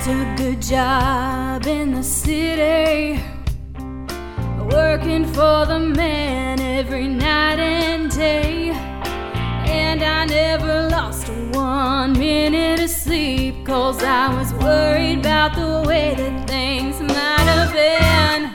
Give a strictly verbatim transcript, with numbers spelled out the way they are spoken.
worked a good job in the city, working for the man every night and day. And I never lost one minute of sleep, 'cause I was worried about the way that things might have been.